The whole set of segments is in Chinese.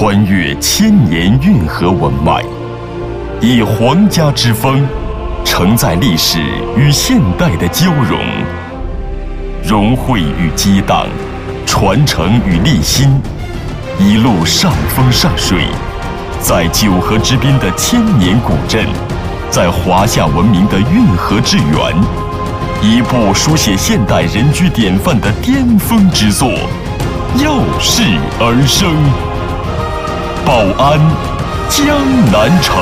穿越千年运河文脉，以皇家之风，承载历史与现代的交融，融汇与激荡，传承与立新，一路上风上水，在九河之滨的千年古镇，在华夏文明的运河之源，一部书写现代人居典范的巅峰之作，耀世而生。宝安江南城。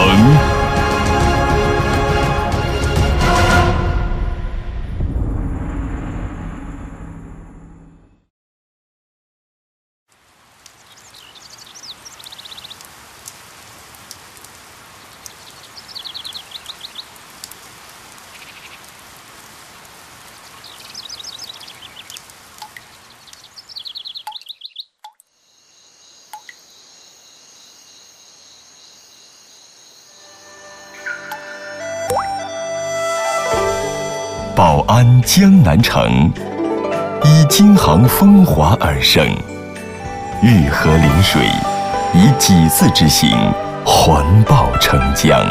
宝安江南城，以京杭风华而生，玉河临水，以几字之形环抱澄江。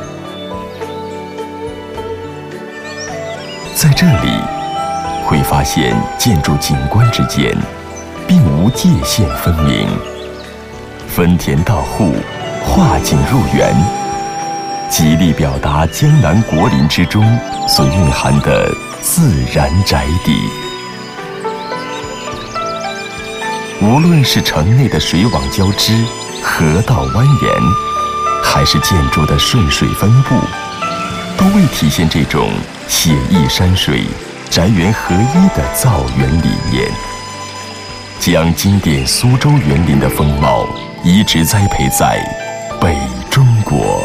在这里，会发现建筑景观之间并无界限分明，分田到户，画景入园，极力表达江南国林之中所蕴含的自然宅邸。无论是城内的水网交织、河道蜿蜒，还是建筑的顺水分布，都为体现这种写意山水、宅园合一的造园理念，将经典苏州园林的风貌一直栽培在北中国。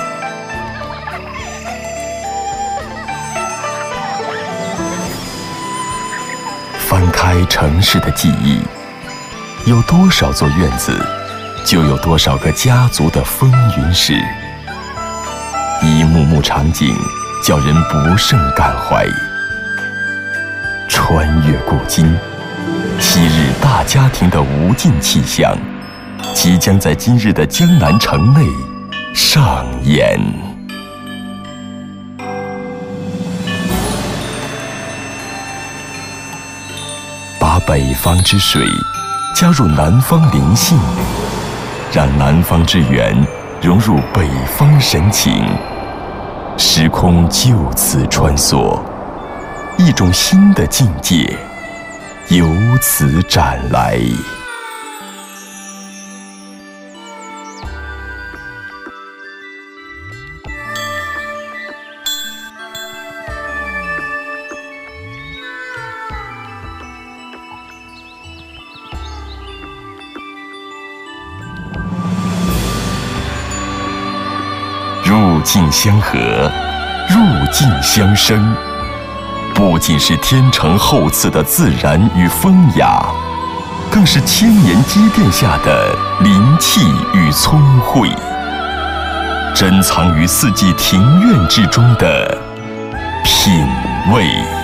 翻开城市的记忆，有多少座院子，就有多少个家族的风云史。一幕幕场景，叫人不胜感怀。穿越古今，昔日大家庭的无尽气象，即将在今日的江南城内上演。把北方之水加入南方灵性，让南方之源融入北方神情，时空就此穿梭，一种新的境界由此展来。入境相合，入境相生，不仅是天成厚赐的自然与风雅，更是千年积淀下的灵气与聪慧，珍藏于四季庭院之中的品味。